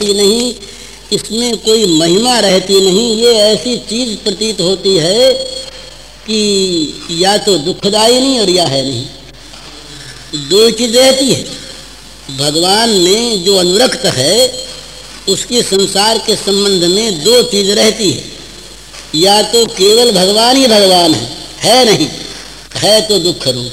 रहती नहीं, इसमें कोई महिमा रहती नहीं। ये ऐसी चीज प्रतीत होती है कि या तो दुखदाई नहीं और या है नहीं, दो चीज रहती है। भगवान में जो अनुरक्त है उसके संसार के संबंध में दो चीज रहती है, या तो केवल भगवान ही भगवान है नहीं, है तो दुख रूप।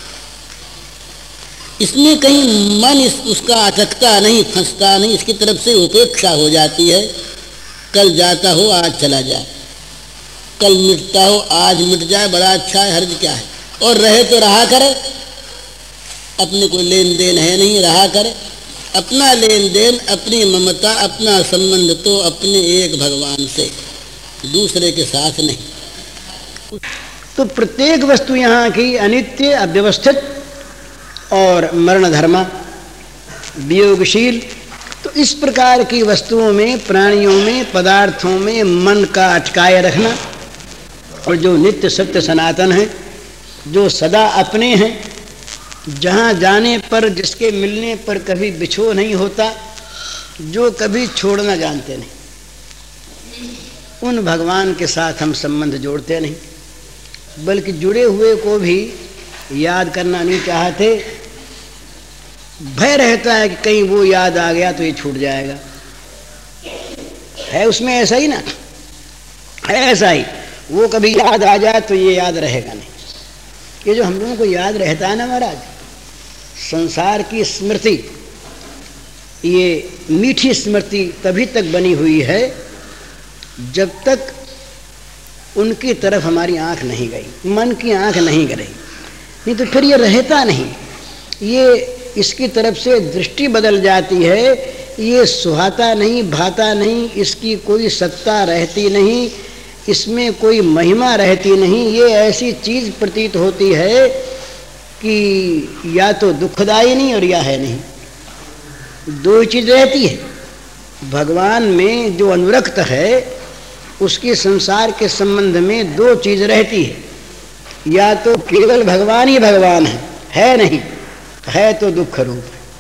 इसमें कहीं मन उसका अटकता नहीं, फंसता नहीं, इसकी तरफ से उपेक्षा हो जाती है। कल जाता हो आज चला जाए, कल मिटता हो आज मिट जाए, बड़ा अच्छा है, हर्ज क्या है। और रहे तो रहा करे, अपने कोई लेन देन है नहीं, रहा करे। अपना लेन देन, अपनी ममता, अपना संबंध तो अपने एक भगवान से, दूसरे के साथ नहीं। तो प्रत्येक वस्तु यहाँ की अनित्य, अव्यवस्थित और मरण धर्मा, वियोगशील। तो इस प्रकार की वस्तुओं में, प्राणियों में, पदार्थों में मन का अटकाए रखना, और जो नित्य सत्य सनातन है, जो सदा अपने हैं, जहाँ जाने पर, जिसके मिलने पर कभी बिछो नहीं होता, जो कभी छोड़ना जानते नहीं, उन भगवान के साथ हम संबंध जोड़ते नहीं, बल्कि जुड़े हुए को भी याद करना नहीं चाहते। भय रहता है कि कहीं वो याद आ गया तो ये छूट जाएगा। है उसमें ऐसा ही ना, है ऐसा ही, वो कभी याद आ जाए तो ये याद रहेगा नहीं। ये जो हम लोगों को याद रहता है ना महाराज, संसार की स्मृति, ये मीठी स्मृति तभी तक बनी हुई है जब तक उनकी तरफ हमारी आंख नहीं गई, मन की आंख नहीं गई, नहीं तो फिर ये रहता नहीं। ये इसकी तरफ से दृष्टि बदल जाती है, ये सुहाता नहीं, भाता नहीं, इसकी कोई सत्ता रहती नहीं, इसमें कोई महिमा रहती नहीं। ये ऐसी चीज प्रतीत होती है कि या तो दुखदाई नहीं और या है नहीं, दो चीज रहती है। भगवान में जो अनुरक्त है उसके संसार के संबंध में दो चीज रहती है, या तो केवल भगवान ही भगवान है नहीं, है तो दुख रूप।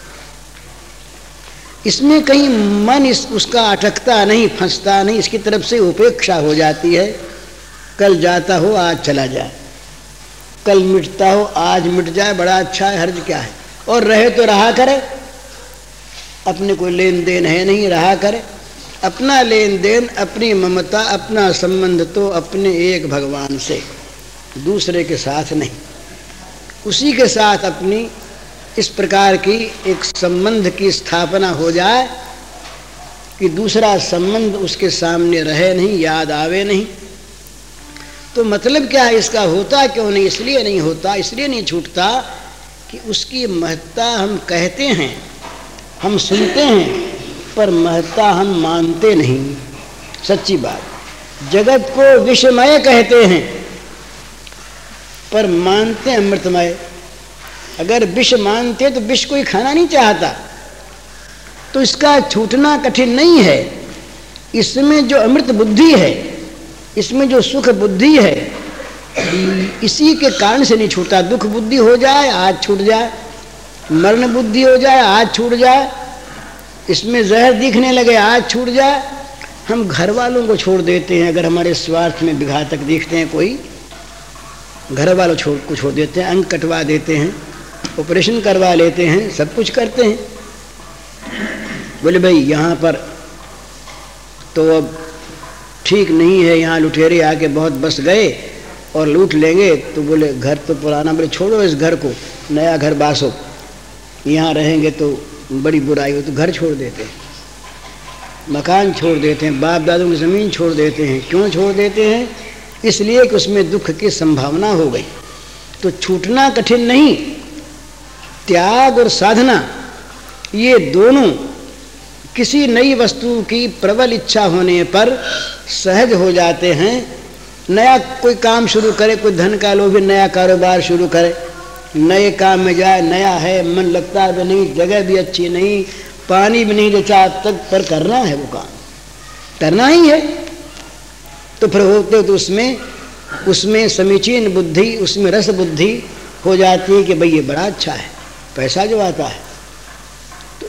इसमें कहीं मन उसका अटकता नहीं, फंसता नहीं, इसकी तरफ से उपेक्षा हो जाती है। कल जाता हो आज चला जाए, कल मिटता हो आज मिट जाए, बड़ा अच्छा है, हर्ज क्या है। और रहे तो रहा करे, अपने कोई लेन देन है नहीं, रहा करे। अपना लेन देन, अपनी ममता, अपना संबंध तो अपने एक भगवान से, दूसरे के साथ नहीं। उसी के साथ अपनी इस प्रकार की एक संबंध की स्थापना हो जाए कि दूसरा संबंध उसके सामने रहे नहीं, याद आवे नहीं। तो मतलब क्या है इसका, होता क्यों नहीं? इसलिए नहीं होता, इसलिए नहीं छूटता कि उसकी महत्ता हम कहते हैं, हम सुनते हैं, पर महत्ता हम मानते नहीं। सच्ची बात। जगत को विषमय कहते हैं पर मानते हैं अमृतमय। अगर विष मानते तो विष कोई खाना नहीं चाहता, तो इसका छूटना कठिन नहीं है। इसमें जो अमृत बुद्धि है, इसमें जो सुख बुद्धि है, इसी के कारण से नहीं छूटा। दुख बुद्धि हो जाए आज छूट जाए, मरण बुद्धि हो जाए आज छूट जाए, इसमें जहर दिखने लगे आज छूट जाए। हम घर वालों को छोड़ देते हैं, अगर हमारे स्वार्थ में विघातक दिखते हैं कोई, घर वालों को छोड़ देते हैं, अंग कटवा देते हैं, ऑपरेशन करवा लेते हैं, सब कुछ करते हैं। बोले भाई यहाँ पर तो अब ठीक नहीं है, यहाँ लुटेरे आके बहुत बस गए और लूट लेंगे। तो बोले घर तो पुराना, बोले छोड़ो इस घर को, नया घर बासो, यहाँ रहेंगे तो बड़ी बुराई हो। तो घर छोड़ देते हैं, मकान छोड़ देते हैं, बाप दादों की ज़मीन छोड़ देते हैं। क्यों छोड़ देते हैं? इसलिए कि उसमें दुख की संभावना हो गई। तो छूटना कठिन नहीं, त्याग और साधना ये दोनों किसी नई वस्तु की प्रबल इच्छा होने पर सहज हो जाते हैं। नया कोई काम शुरू करे, कोई धन का लोभी नया कारोबार शुरू करे, नए काम में जाए, नया है, मन लगता भी नहीं, जगह भी अच्छी नहीं, पानी भी नहीं जचा तक, पर करना है, वो काम करना ही है। तो फिर होते तो उसमें समीचीन बुद्धि, उसमें रस बुद्धि हो जाती है कि भाई ये बड़ा अच्छा है, पैसा जो आता है। तो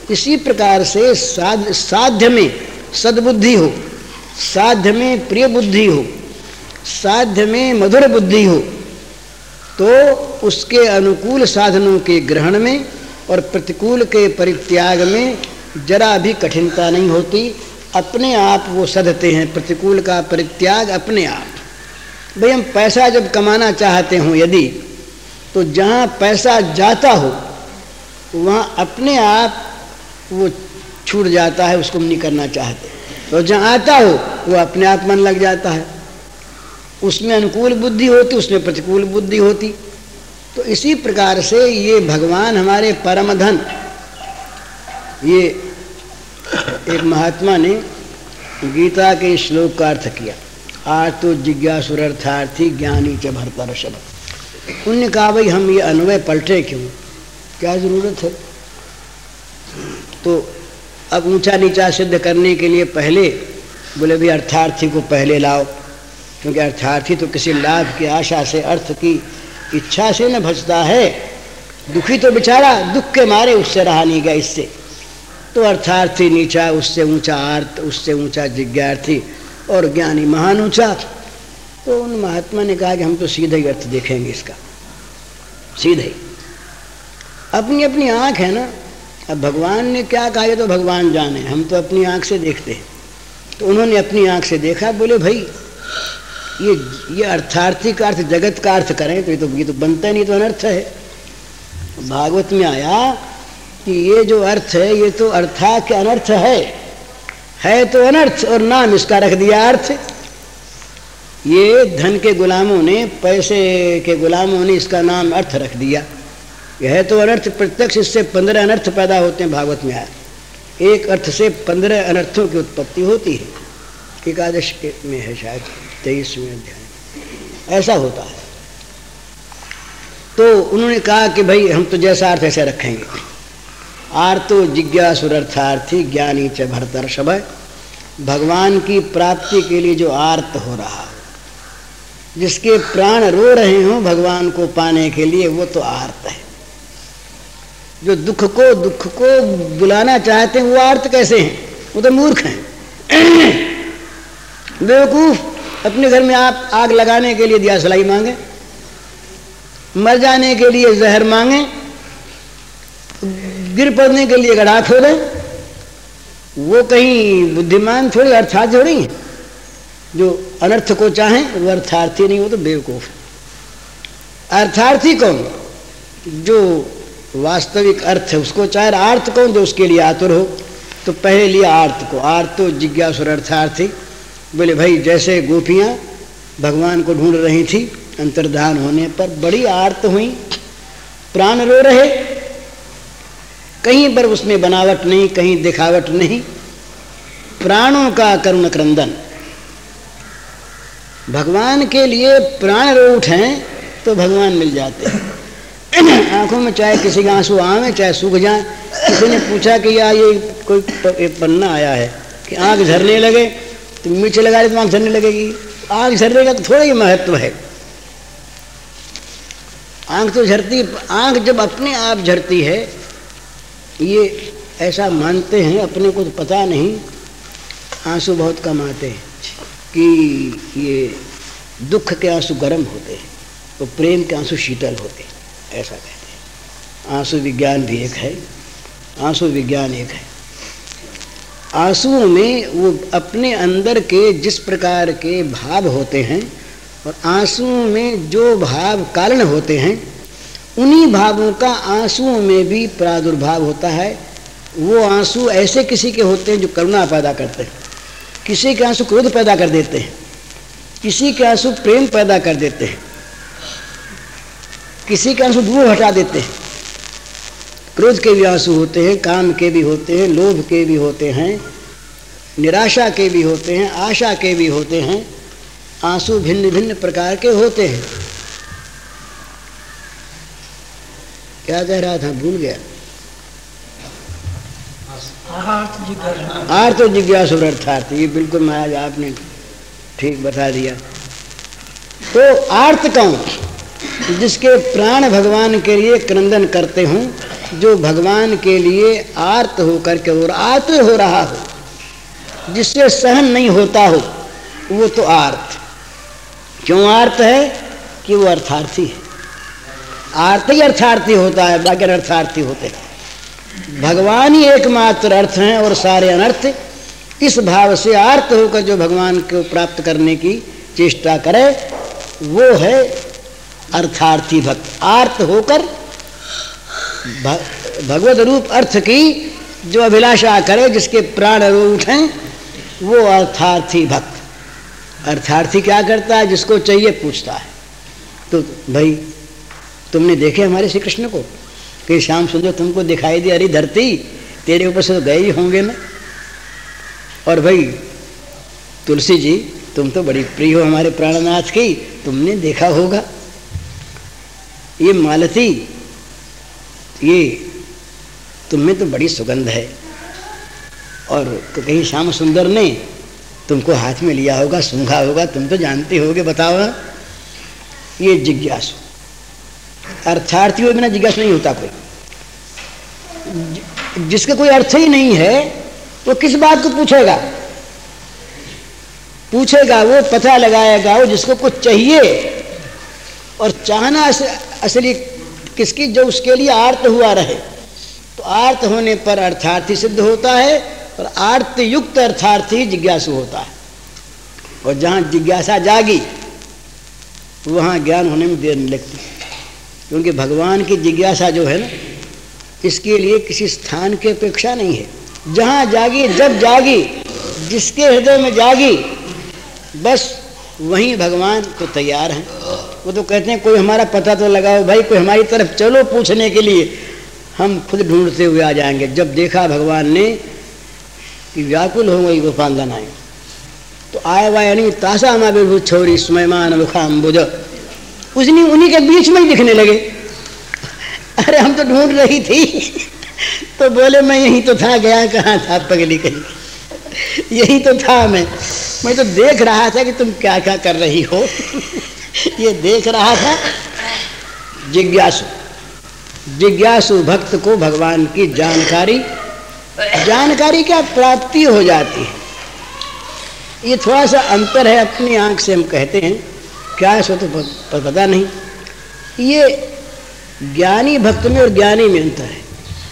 इसी प्रकार से साध्य में सद्बुद्धि हो, साध्य में प्रिय बुद्धि हो, साध्य में मधुर बुद्धि हो, तो उसके अनुकूल साधनों के ग्रहण में और प्रतिकूल के परित्याग में जरा भी कठिनता नहीं होती। अपने आप वो सधते हैं, प्रतिकूल का परित्याग अपने आप। भाई हम पैसा जब कमाना चाहते हों यदि, तो जहाँ पैसा जाता हो वहाँ अपने आप वो छूट जाता है, उसको नहीं करना चाहते। और जहाँ आता हो वो अपने आप मन लग जाता है, उसमें अनुकूल बुद्धि होती, उसमें प्रतिकूल बुद्धि होती। तो इसी प्रकार से ये भगवान हमारे परम धन, ये एक महात्मा ने गीता के श्लोक का अर्थ किया, आर्तो जिज्ञासुरर्थार्थी ज्ञानी च भरतर्षभ। उन्होंने कहा भाई हम ये अन्वय पलटे क्यों, क्या जरूरत है। तो अब ऊंचा नीचा सिद्ध करने के लिए पहले बोले भाई अर्थार्थी को पहले लाओ, क्योंकि अर्थार्थी तो किसी लाभ की आशा से, अर्थ की इच्छा से न भजता है। दुखी तो बेचारा दुख के मारे उससे रहा नहीं गया इससे। तो अर्थार्थी नीचा, उससे ऊंचा आर्त, उससे ऊंचा जिज्ञार्थी और ज्ञानी महान ऊंचा। तो उन महात्मा ने कहा कि हम तो सीधे ही अर्थ देखेंगे इसका, सीधे ही। अपनी अपनी आँख है ना, अब भगवान ने क्या कहा ये तो भगवान जाने, हम तो अपनी आँख से देखते हैं। तो उन्होंने अपनी आँख से देखा, बोले भाई ये अर्थार्थी का अर्थ जगत का अर्थ करें तो ये तो बनता नहीं, तो अनर्थ है। भागवत में आया कि ये जो अर्थ है ये तो अर्था के अनर्थ है तो अनर्थ, और नाम इसका रख दिया अर्थ। ये धन के गुलामों ने, पैसे के गुलामों ने इसका नाम अर्थ रख दिया। यह है तो अनर्थ, प्रत्यक्ष इससे 15 अनर्थ पैदा होते हैं। भागवत में आया एक अर्थ से 15 अनर्थों की उत्पत्ति होती है। एकादश में है शायद 23वें अध्याय ऐसा होता है। तो उन्होंने कहा कि भाई हम तो जैसा अर्थ ऐसे रखेंगे। आर्तो जिज्ञासुरर्थार्थी ज्ञानी च भरतर्षभ। भगवान की प्राप्ति के लिए जो आर्त हो रहा हो, जिसके प्राण रो रहे हों भगवान को पाने के लिए, वो तो आर्त है। जो दुख को बुलाना चाहते हैं वो आर्त कैसे हैं, वो तो मूर्ख हैं, बेवकूफ। अपने घर में आप आग लगाने के लिए दिया सलाई मांगे, मर जाने के लिए जहर मांगे, गिर पड़ने के लिए गड्ढा खोदे, वो कहीं बुद्धिमान थोड़ी, अर्थात थोड़ी है। जो अनर्थ को चाहें वो अर्थार्थी नहीं, वो तो बेवकूफ। अर्थार्थी कौन, जो वास्तविक अर्थ है उसको चाहे। आर्त कौन, जो उसके लिए आतुर हो। तो पहले लिया आर्त को, आर्तो जिज्ञासुरर्थार्थी। बोले भाई जैसे गोपियां भगवान को ढूंढ रही थी अंतर्धान होने पर, बड़ी आर्त हुई, प्राण रो रहे, कहीं पर उसमें बनावट नहीं, कहीं दिखावट नहीं, प्राणों का करुण क्रंदन। भगवान के लिए प्राण रो उठें तो भगवान मिल जाते हैं। आंखों में चाहे किसी का आंसू आवे चाहे सूख जाए। किसी ने पूछा कि यार ये कोई पन्ना आया है कि आंख झरने लगे, तो मिर्च लगा दे तो आंख झरने लगेगी। आंख झरने का तो थोड़ा ही महत्व है। आंख तो झरती, आंख जब अपने आप झरती है, ये ऐसा मानते हैं, अपने को तो पता नहीं, आंसू बहुत कम आते हैं कि ये दुख के आंसू गर्म होते हैं तो प्रेम के आंसू शीतल होते हैं, ऐसा कहते हैं। आंसू विज्ञान भी एक है, आंसू विज्ञान एक है। आंसुओं में वो अपने अंदर के जिस प्रकार के भाव होते हैं और आंसुओं में जो भाव कारण होते हैं, उन्हीं भावों का आंसुओं में भी प्रादुर्भाव होता है। वो आंसू ऐसे किसी के होते हैं जो करुणा पैदा करते हैं, किसी के आंसू क्रोध पैदा कर देते हैं, किसी के आंसू प्रेम पैदा कर देते हैं, किसी के आंसू दूर हटा देते हैं। क्रोध के भी आंसू होते हैं, काम के भी होते हैं, लोभ के भी होते हैं, निराशा के भी होते हैं, आशा के भी होते हैं। आंसू भिन्न भिन्न प्रकार के होते हैं। क्या कह रहा था, भूल गया। आर्त जिज्ञासुरर्थार्थ, ये बिल्कुल महाराज आपने ठीक बता दिया। तो आर्त कौन, जिसके प्राण भगवान के लिए क्रंदन करते हों जो भगवान के लिए आर्त होकर के और आतुर हो रहा हो, जिससे सहन नहीं होता हो, वो तो आर्त। क्यों आर्त है? कि वो अर्थार्थी है। आर्त ही अर्थार्थी होता है, बाकी अर्थार्थी होते हैं। भगवान ही एकमात्र अर्थ हैं और सारे अनर्थ। इस भाव से आर्त होकर जो भगवान को प्राप्त करने की चेष्टा करे, वो है अर्थार्थी भक्त। आर्त होकर भगवद रूप अर्थ की जो अभिलाषा करे, जिसके प्राण रो उठें, वो अर्थार्थी भक्त। अर्थार्थी क्या करता है? जिसको चाहिए पूछता है। तो भाई तुमने देखे हमारे श्री कृष्ण को कि श्याम सुंदर तुमको दिखाई दी, अरे धरती तेरे ऊपर से तो गए ही होंगे ना। और भाई तुलसी जी तुम तो बड़ी प्रिय हो हमारे प्राणनाथ की, तुमने देखा होगा ये मालती, ये तुम्हें तो बड़ी सुगंध है। और कहीं श्याम सुंदर ने तुमको हाथ में लिया होगा, सूंघा होगा, तुम तो जानते होगे, बताओ ना। ये जिज्ञासु अर्थार्थी हो बिना जिज्ञासु नहीं होता कोई। जिसका कोई अर्थ ही नहीं है वो किस बात को पूछेगा? पूछेगा वो, पता लगाएगा वो जिसको कुछ चाहिए। और चाहना असली किसकी? जो उसके लिए आर्त हुआ रहे। तो आर्त होने पर अर्थार्थी सिद्ध होता है, और आर्त युक्त अर्थार्थी जिज्ञासु होता है। और जहाँ जिज्ञासा जागी वहाँ ज्ञान होने में देर नहीं लगती, क्योंकि भगवान की जिज्ञासा जो है ना, इसके लिए किसी स्थान की अपेक्षा नहीं है। जहाँ जागी, जब जागी, जिसके हृदय में जागी, बस वहीं भगवान को तैयार हैं। वो तो कहते हैं कोई हमारा पता तो लगाओ भाई, कोई हमारी तरफ चलो पूछने के लिए, हम खुद ढूंढते हुए आ जाएंगे। जब देखा भगवान ने कि व्याकुल हो गई गोपाल आए, तो आए वाय नहीं तासा हमारे छोरी स्मयमान मुखाम्बुज, उसने उन्हीं के बीच में ही दिखने लगे। अरे हम तो ढूंढ रही थी। तो बोले मैं यही तो था, गया कहाँ था पगली कहीं, यही तो था मैं तो देख रहा था कि तुम क्या क्या कर रही हो। ये देख रहा था। जिज्ञासु भक्त को भगवान की जानकारी क्या प्राप्ति हो जाती है। ये थोड़ा सा अंतर है, अपनी आंख से हम कहते हैं, क्या है सो तो पता नहीं। ये ज्ञानी भक्त में और ज्ञानी में अंतर है।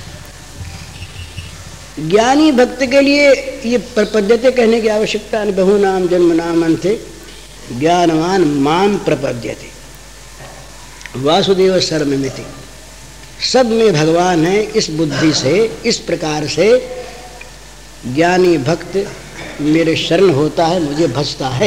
ज्ञानी भक्त के लिए ये प्रपद्यते कहने की आवश्यकता नहीं। बहु नाम जन्म नाम अंते ज्ञानवान माम प्रपद्यते वासुदेव सर्वमिति। सब में भगवान है, इस बुद्धि से, इस प्रकार से ज्ञानी भक्त मेरे शरण होता है, मुझे भजता है।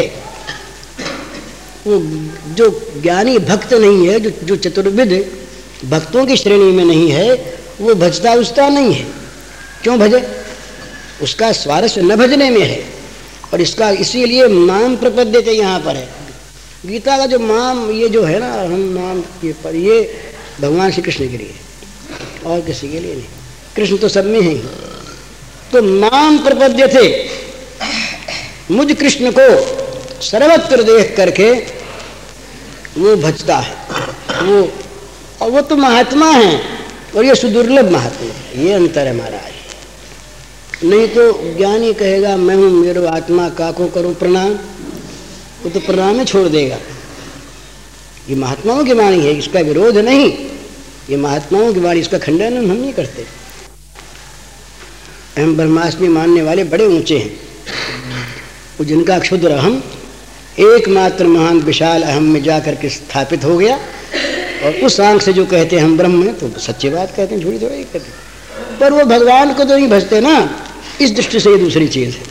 वो जो ज्ञानी भक्त नहीं है, जो चतुर्विध भक्तों की श्रेणी में नहीं है, वो भजता उसता नहीं है। क्यों भजे? उसका स्वारस्य न भजने में है। और इसका इसीलिए माम प्रपद्यते यहाँ पर है। गीता का जो माम, ये जो है ना, हम माम ये पर, ये भगवान श्री कृष्ण के लिए, और किसी के लिए नहीं। कृष्ण तो सब में है ही। तो माम प्रपद्यते, मुझ कृष्ण को सर्वत्र देख करके वो भजता है। और वो तो महात्मा है, और ये सुदुर्लभ महात्मा है। ये अंतर है महाराज। नहीं तो ज्ञानी कहेगा मैं हूँ, मेरे आत्मा का को करूँ प्रणाम, वो तो प्रणाम ही छोड़ देगा। ये महात्माओं की वाणी है, इसका विरोध नहीं। ये महात्माओं की वाणी, इसका खंडन हम नहीं करते। हम ब्रह्मास्मि मानने वाले बड़े ऊंचे हैं। वो जिनका क्षुद्र अहम एकमात्र महान विशाल अहम में जाकर के स्थापित हो गया, और उस आंख से जो कहते हैं हम ब्रह्म हैं, तो सच्ची बात कहते हैं, झूठी थोड़ी कहते हैं। पर वो भगवान को तो नहीं भजते ना, इस दृष्टि से ये दूसरी चीज है।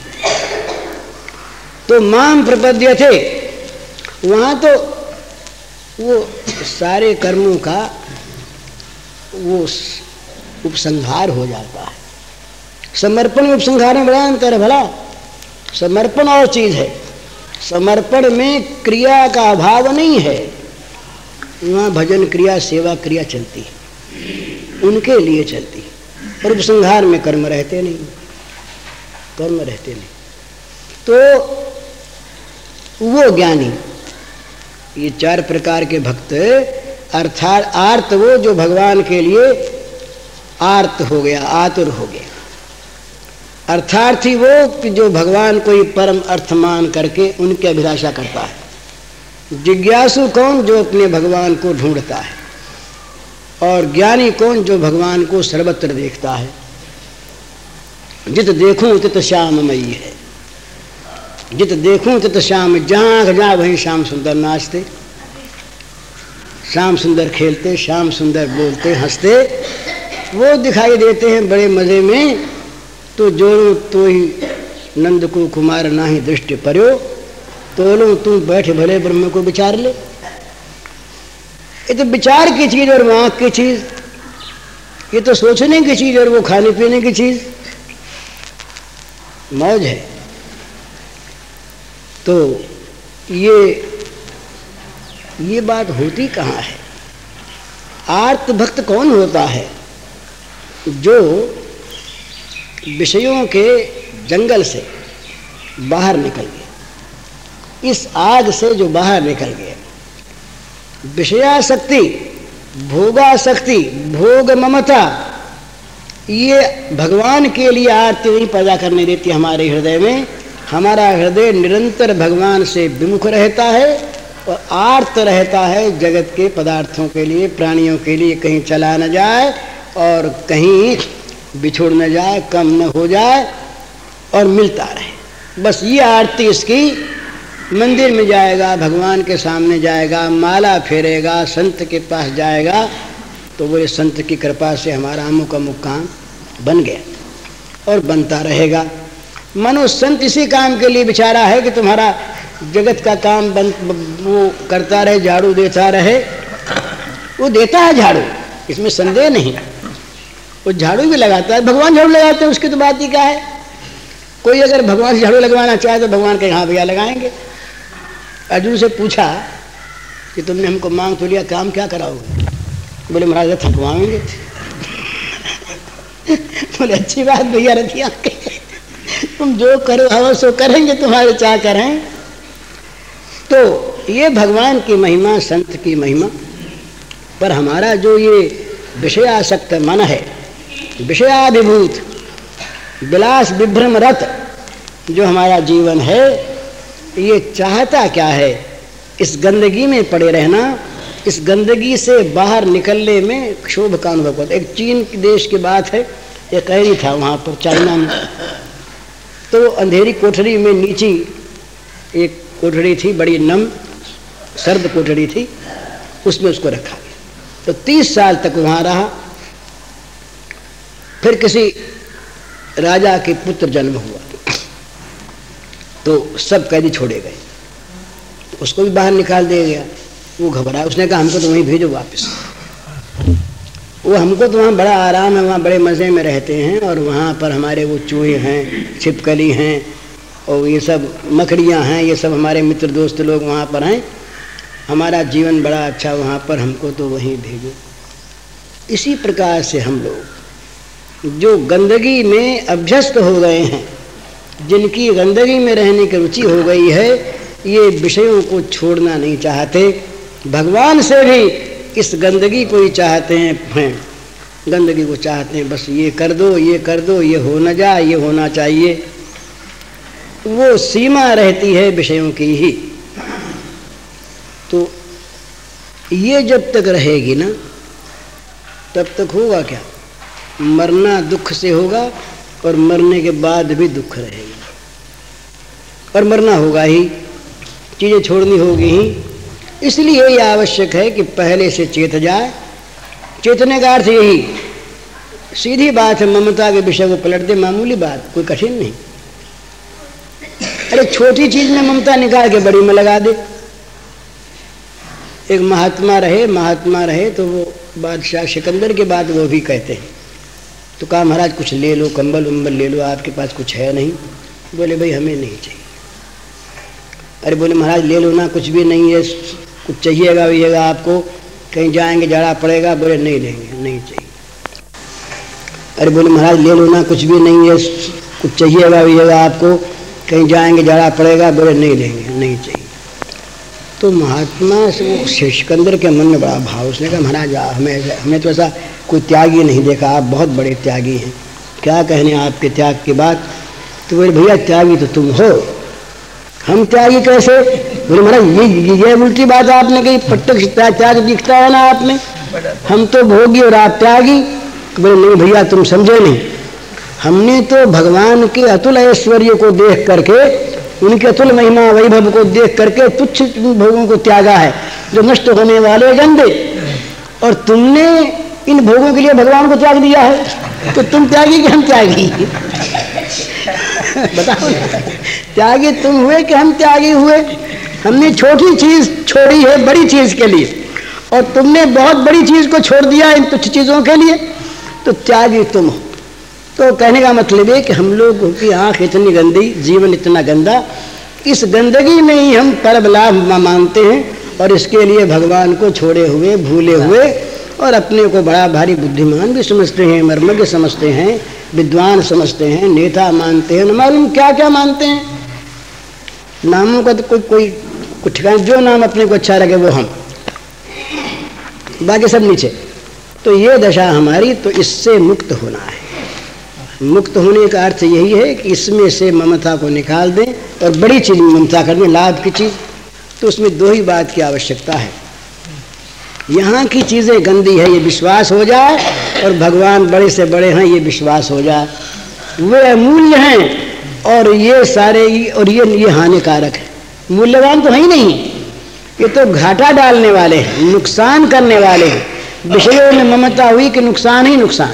तो माम प्रपद्यते, वहाँ तो वो सारे कर्मों का वो उपसंहार हो जाता है। समर्पण में उपसंहार में बड़ा अंतर है। भला समर्पण और चीज है। समर्पण में क्रिया का अभाव नहीं है, वहाँ भजन क्रिया, सेवा क्रिया चलती है, उनके लिए चलती है। और उपसंहार में कर्म रहते नहीं, कर्म रहते नहीं। तो वो ज्ञानी, ये चार प्रकार के भक्त, अर्थात आर्त वो जो भगवान के लिए आर्त हो गया, आतुर हो गया। अर्थार्थी वो कि जो भगवान को ही परम अर्थ मान करके उनकी अभिलाषा करता है। जिज्ञासु कौन? जो अपने भगवान को ढूंढता है। और ज्ञानी कौन? जो भगवान को सर्वत्र देखता है। जित देखूं तित श्याममयी है, जित देखूं तित श्याम, जहाँ जा वहीं श्याम सुंदर नाचते, श्याम सुंदर खेलते, श्याम सुंदर बोलते, हंसते, वो दिखाई देते हैं बड़े मजे में। तो जोड़ो तो ही नंद को कुमार नाही दृष्टि पर्यो, तोलो तू बैठ भले ब्रह्म को विचार ले। ये तो विचार की चीज और आँख की चीज, ये तो सोचने की चीज और वो खाने पीने की चीज, मौज है। तो ये बात होती कहाँ है? आर्त भक्त कौन होता है? जो विषयों के जंगल से बाहर निकल गया, इस आग से जो बाहर निकल गया। विषयासक्ति, भोगासक्ति, भोग ममता, ये भगवान के लिए आरती नहीं पैदा करने देती हमारे हृदय में। हमारा हृदय निरंतर भगवान से विमुख रहता है और आर्त रहता है जगत के पदार्थों के लिए, प्राणियों के लिए, कहीं चला न जाए और कहीं बिछुड़ न जाए, कम न हो जाए और मिलता रहे। बस ये आरती इसकी। मंदिर में जाएगा, भगवान के सामने जाएगा, माला फेरेगा, संत के पास जाएगा, तो बोले संत की कृपा से हमारा अमुक अमुक काम बन गया और बनता रहेगा। मनो संत इसी काम के लिए बेचारा है कि तुम्हारा जगत का काम वो करता रहे, झाड़ू देता रहे। वो देता है झाड़ू, इसमें संदेह नहीं। वो झाड़ू भी लगाता है, भगवान झाड़ू लगाते हैं, उसकी तो बात ही क्या है। कोई अगर भगवान से झाड़ू लगवाना चाहे तो भगवान कहे हाँ भैया लगाएंगे। अर्जुन से पूछा कि तुमने हमको मांग तो लिया, काम क्या कराओगे? बोले महाराज थकवाएंगे। बोले अच्छी बात भैया, रखिए तुम जो करो हवा सो करेंगे, तुम्हारे चाह करें। तो ये भगवान की महिमा, संत की महिमा। पर हमारा जो ये विषयासक्त मन है, विषयाभिभूत, विलास विभ्रम रत जो हमारा जीवन है, ये चाहता क्या है? इस गंदगी में पड़े रहना, इस गंदगी से बाहर निकलने में क्षोभ का अनुभव करता। एक चीन देश की बात है, एक कैदी था वहाँ पर चाइना में, तो अंधेरी कोठरी में नीचे एक कोठरी थी, बड़ी नम सर्द कोठरी थी, उसमें उसको रखा गया। तो 30 साल तक वहाँ रहा। फिर किसी राजा के पुत्र जन्म हुआ तो सब कैदी छोड़े गए, तो उसको भी बाहर निकाल दिया गया। वो घबराया, उसने कहा हमको तो वहीं भेजो वापस। वो हमको तो वहाँ बड़ा आराम है, वहाँ बड़े मज़े में रहते हैं और वहाँ पर हमारे वो चूहे हैं, छिपकली हैं और ये सब मकड़ियाँ हैं, ये सब हमारे मित्र दोस्त लोग वहाँ पर हैं, हमारा जीवन बड़ा अच्छा वहाँ पर, हमको तो वहीं भेजो। इसी प्रकार से हम लोग जो गंदगी में अभ्यस्त हो गए हैं, जिनकी गंदगी में रहने की रुचि हो गई है, ये विषयों को छोड़ना नहीं चाहते। भगवान से भी इस गंदगी को ही चाहते हैं, गंदगी को चाहते हैं, बस ये कर दो, ये कर दो, ये हो न जाए, ये होना चाहिए। वो सीमा रहती है विषयों की ही। तो ये जब तक रहेगी ना, तब तक होगा क्या? मरना दुख से होगा और मरने के बाद भी दुख रहेगा। और मरना होगा ही, चीज़ें छोड़नी होगी ही। इसलिए ये आवश्यक है कि पहले से चेत जाए। चेतने का अर्थ यही सीधी बात है, ममता के विषय को पलट दे, मामूली बात, कोई कठिन नहीं। अरे छोटी चीज में ममता निकाल के बड़ी में लगा दे। एक महात्मा रहे तो वो बादशाह सिकंदर के बाद वो भी कहते हैं, तो कहा महाराज कुछ ले लो, कंबल उम्बल ले लो, आपके पास कुछ है नहीं? बोले भाई हमें नहीं चाहिए। अरे बोले महाराज ले लो ना, कुछ भी नहीं है, कुछ चाहिएगा आपको, कहीं जाएंगे जाड़ा पड़ेगा? बोले नहीं लेंगे, नहीं चाहिए। अरे बोले महाराज ले लो ना, कुछ भी नहीं है, कुछ चाहिएगा आपको, कहीं जाएंगे जाड़ा पड़ेगा? बोले नहीं लेंगे, नहीं चाहिए। तो महात्मा से वो सिकंदर के मन में बड़ा भाव, उसने कहा महाराज हमें तो ऐसा कोई त्यागी नहीं देखा, आप बहुत बड़े त्यागी हैं, क्या कहने आपके त्याग की बात। तो बोले भैया त्यागी तो तुम हो, हम त्यागी कैसे? बोले महाराज ये उल्टी बात आपने कही, प्रत्यक्ष त्याग दिखता है ना आप में, हम तो भोगी और आप त्यागी। बोले नहीं भैया तुम समझे नहीं, हमने तो भगवान के अतुल ऐश्वर्य को देख करके, उनके अतुल महिमा वैभव को देख करके तुच्छ भोगों को त्यागा है जो नष्ट होने वाले गंदे, और तुमने इन भोगों के लिए भगवान को त्याग दिया है, तो तुम त्यागी कि हम त्यागी? बताओ ना, त्यागी तुम हुए कि हम त्यागी हुए? हमने छोटी चीज छोड़ी है बड़ी चीज के लिए, और तुमने बहुत बड़ी चीज को छोड़ दिया इन तुच्छ चीजों के लिए, तो त्यागी तुम हो। तो कहने का मतलब है कि हम लोगों की आंख इतनी गंदी, जीवन इतना गंदा, इस गंदगी में ही हम परम लाभ मानते हैं, और इसके लिए भगवान को छोड़े हुए भूले हुए और अपने को बड़ा भारी बुद्धिमान भी समझते हैं, मर्मज्ञ समझते हैं, विद्वान समझते हैं, नेता मानते हैं, न मालूम क्या क्या मानते हैं। नामों का तो कोई ठिकाना, जो नाम अपने को अच्छा लगे वो हम, बाकी सब नीचे। तो ये दशा हमारी, तो इससे मुक्त होना है। मुक्त होने का अर्थ यही है कि इसमें से ममता को निकाल दें और बड़ी चीज में ममता कर दें, लाभ की चीज। तो उसमें दो ही बात की आवश्यकता है, यहाँ की चीज़ें गंदी है ये विश्वास हो जाए, और भगवान बड़े से बड़े हैं ये विश्वास हो जाए, वे अमूल्य हैं और ये सारे और ये हानिकारक है। मूल्यवान तो है ही नहीं, ये तो घाटा डालने वाले हैं, नुकसान करने वाले हैं। विषयों में ममता हुई कि नुकसान ही नुकसान,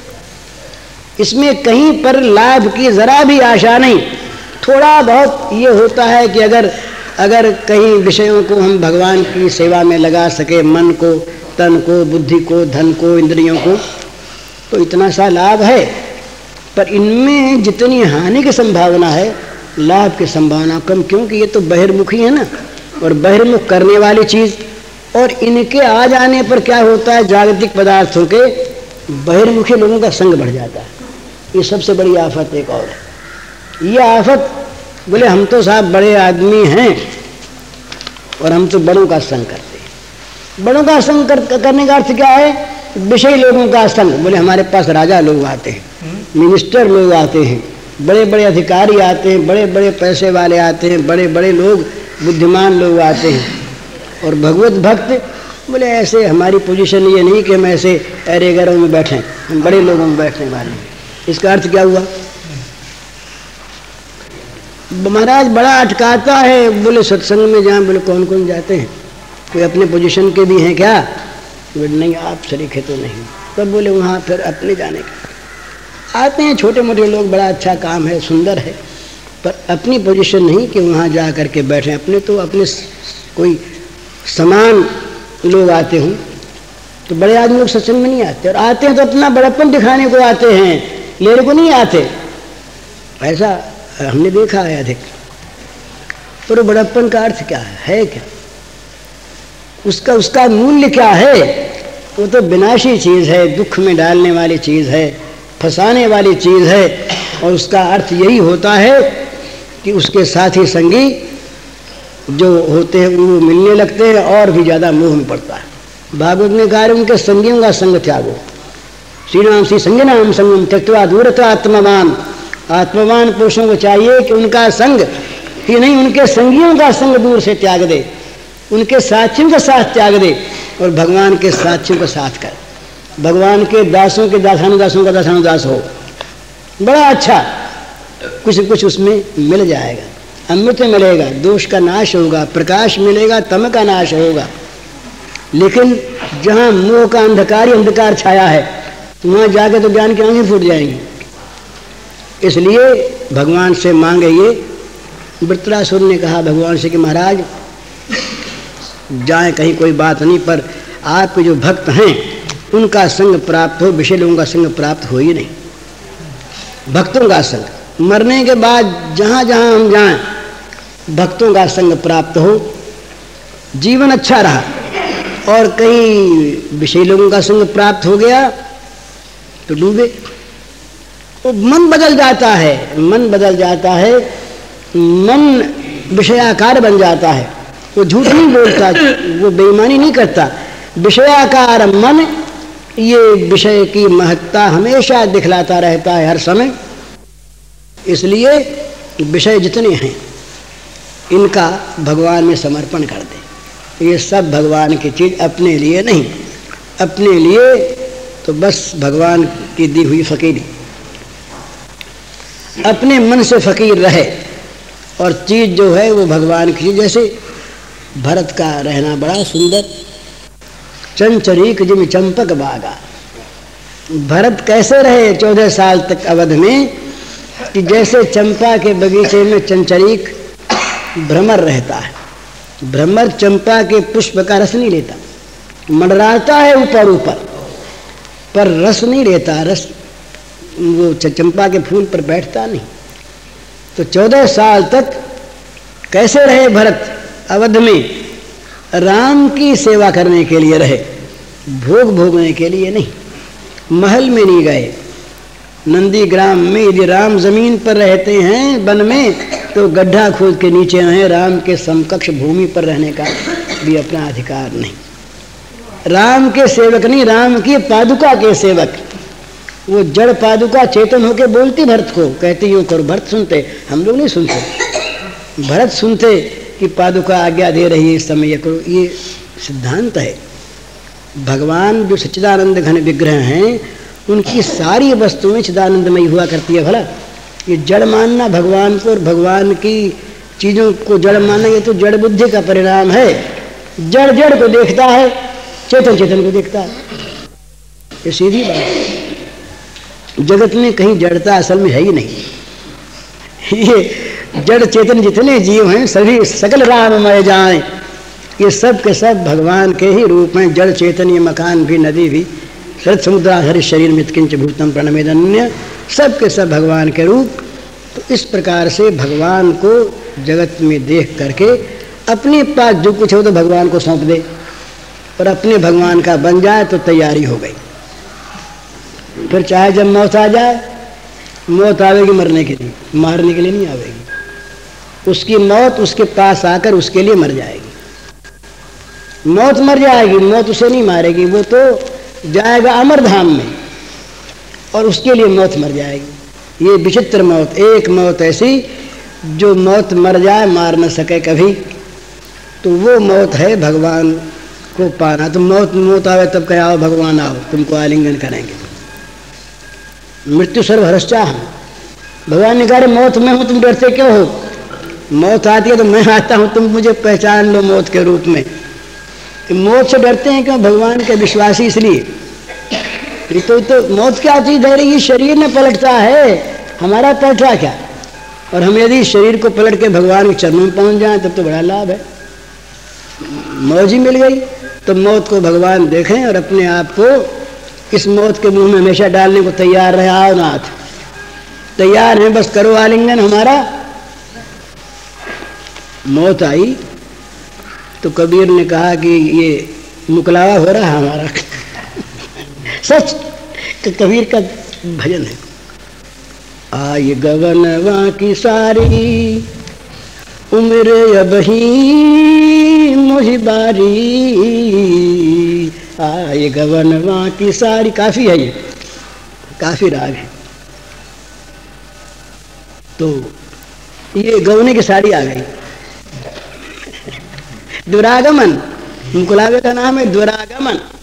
इसमें कहीं पर लाभ की जरा भी आशा नहीं। थोड़ा बहुत ये होता है कि अगर कहीं विषयों को हम भगवान की सेवा में लगा सके, मन को, तन को, बुद्धि को, धन को, इंद्रियों को, तो इतना सा लाभ है। पर इनमें जितनी हानि की संभावना है, लाभ की संभावना कम, क्योंकि ये तो बहिर्मुखी है ना, और बहिर्मुख करने वाली चीज़। और इनके आ जाने पर क्या होता है, जागतिक पदार्थों के बहिर्मुखी लोगों का संग बढ़ जाता है। ये सबसे बड़ी आफत एक और है। ये आफत, बोले हम तो साहब बड़े आदमी हैं और हम तो बड़ों का संग करते हैं। बड़ों का संग करने का अर्थ क्या है? विषयी लोगों का संग। बोले हमारे पास राजा लोग आते हैं, मिनिस्टर लोग आते हैं, बड़े बड़े अधिकारी आते हैं, बड़े बड़े पैसे वाले आते हैं, बड़े बड़े लोग, बुद्धिमान लोग आते हैं। और भगवत भक्त बोले ऐसे हमारी पोजीशन ये नहीं कि हम ऐसे अरे गरों में बैठें, हम बड़े लोगों में बैठने वाले हैं। इसका अर्थ क्या हुआ? महाराज बड़ा अटकाता है। बोले सत्संग में जहाँ, बोले कौन कौन जाते हैं? कोई अपने पोजीशन के भी हैं क्या? बोले नहीं आप शरीक तो नहीं। तब बोले वहाँ फिर अपने जाने का आते हैं छोटे मोटे लोग, बड़ा अच्छा काम है, सुंदर है, पर अपनी पोजीशन नहीं कि वहाँ जा कर के बैठें। अपने तो अपने कोई समान लोग आते हों, तो बड़े आदमी लोग सत्संग में नहीं आते, और आते हैं तो अपना बड़प्पन दिखाने को आते हैं, लेने को नहीं आते। ऐसा हमने देखा है अधिक। पर बड़प्पन का अर्थ क्या है क्या? उसका मूल्य क्या है? वो तो विनाशी चीज़ है, दुख में डालने वाली चीज़ है, फंसाने वाली चीज़ है। और उसका अर्थ यही होता है कि उसके साथी संगी जो होते हैं वो मिलने लगते हैं और भी ज़्यादा मोह में पड़ता है। भागवत में कहा उनके संगियों का संग त्यागो, श्री राम श्री संग नाम संगम त्यक्त्वा दूरत आत्मवान। आत्मवान पुरुषों को चाहिए कि उनका संग ही नहीं, उनके संगियों का संग दूर से त्याग दे, उनके साथियों का साथ त्याग दे, और भगवान के साथियों का साथ कर। भगवान के दासों के दासानुदासों का दासानुदास हो, बड़ा अच्छा कुछ उसमें मिल जाएगा। अमृत मिलेगा, दोष का नाश होगा, प्रकाश मिलेगा, तम का नाश होगा। लेकिन जहाँ मोह का अंधकार छाया है, तो वहाँ जाके तो ज्ञान की आंखें फूट जाएंगी। इसलिए भगवान से मांगे ये। वृत्रासुर ने कहा भगवान से कि महाराज जाए कहीं कोई बात नहीं, पर आपके जो भक्त हैं उनका संग प्राप्त हो, विषय लोगों का संग प्राप्त हो ही नहीं। भक्तों का संग, मरने के बाद जहाँ जहाँ हम जाएं भक्तों का संग प्राप्त हो, जीवन अच्छा रहा। और कहीं विषय लोगों का संग प्राप्त हो गया तो डूबे। तो मन बदल जाता है, मन बदल जाता है, मन विषयाकार बन जाता है। वो झूठ नहीं बोलता, वो बेईमानी नहीं करता। विषयाकार मन ये विषय की महत्ता हमेशा दिखलाता रहता है हर समय। इसलिए विषय जितने हैं इनका भगवान में समर्पण कर दे। ये सब भगवान की चीज, अपने लिए नहीं। अपने लिए तो बस भगवान की दी हुई फकीरी, अपने मन से फकीर रहे और चीज जो है वो भगवान की। जैसे भरत का रहना बड़ा सुंदर, चंचरीक जिम चंपक बागा। भरत कैसे रहे 14 साल तक अवध में कि जैसे चंपा के बगीचे में चंचरीक भ्रमर रहता है। भ्रमर चंपा के पुष्प का रस नहीं लेता, मंडराता है ऊपर ऊपर पर रस नहीं लेता। रस वो चंपा के फूल पर बैठता नहीं। तो 14 साल तक कैसे रहे भरत अवध में? राम की सेवा करने के लिए रहे, भोग भोगने के लिए नहीं। महल में नहीं गए। नंदीग्राम में यदि राम जमीन पर रहते हैं वन में तो गड्ढा खोद के नीचे रहे। राम के समकक्ष भूमि पर रहने का भी अपना अधिकार नहीं। राम के सेवक नहीं, राम की पादुका के सेवक। वो जड़ पादुका चेतन होके बोलती भरत को, कहती यूँ करो। भरत सुनते, हम लोग नहीं सुनते। भरत सुनते कि पादुका आज्ञा दे रही है इस समय ये करो। ये सिद्धांत है। भगवान जो सच्चिदानंद घन विग्रह हैं उनकी सारी वस्तुएं चिदानंदमयी हुआ करती है। भला ये जड़ मानना भगवान को और भगवान की चीज़ों को जड़ मानना, ये तो जड़ बुद्धि का परिणाम है। जड़ जड़ को देखता है, चेतन चेतन को देखता है। ये सीधी बात है। जगत में कहीं जड़ता असल में है ही नहीं। ये जड़ चेतन जितने जीव हैं सभी सकल राममय जाएं, ये सब के सब भगवान के ही रूप हैं। जड़ चेतन, ये मकान भी, नदी भी, शरद समुद्राधर शरीर मित्किंच भूतम प्रणमेदन्य, सब के सब भगवान के रूप। तो इस प्रकार से भगवान को जगत में देख करके अपने पास जो कुछ हो तो भगवान को सौंप दे और अपने भगवान का बन जाए तो तैयारी हो गई। फिर चाहे जब मौत आ जाए, मौत आवेगी मरने के लिए, मारने के लिए नहीं आवेगी। उसकी मौत उसके पास आकर उसके लिए मर जाएगी। मौत मर जाएगी, मौत उसे नहीं मारेगी। वो तो जाएगा अमरधाम में और उसके लिए मौत मर जाएगी। ये विचित्र मौत, एक मौत ऐसी जो मौत मर जाए मार न सके कभी, तो वो मौत है भगवान को पाना। तो मौत आवे तब कहे आओ भगवान आओ, तुमको आलिंगन करेंगे। मृत्यु सर्वहरश्चा हम। भगवान ने कहा मौत में हूँ, तुम डरते क्यों हो? मौत आती है तो मैं आता हूँ, तुम मुझे पहचान लो मौत के रूप में। मौत से डरते हैं क्यों? भगवान के विश्वासी इसलिए। तो मौत क्या चीज है? ये शरीर न पलटता है, हमारा पलटा क्या? और हम यदि शरीर को पलट के भगवान के चरणों में पहुंच जाएं तब तो बड़ा लाभ है। मौज ही मिल गई। तो मौत को भगवान देखें और अपने आप को इस मौत के मुंह में हमेशा डालने को तैयार रहे। आओ नाथ, तैयार हैं, बस करो आलिंगन हमारा। मौत आई तो कबीर ने कहा कि ये मुकलावा हो रहा है हमारा। सच कि कबीर का भजन है। आय गगनवा की सारी उम्र अब ही मोहि बारी, आय गगनवा की सारी। काफी है ये, काफी राग है। तो ये गवने की साड़ी आ गई। दुरागमन, मुकुलावे का नाम है दुरागमन।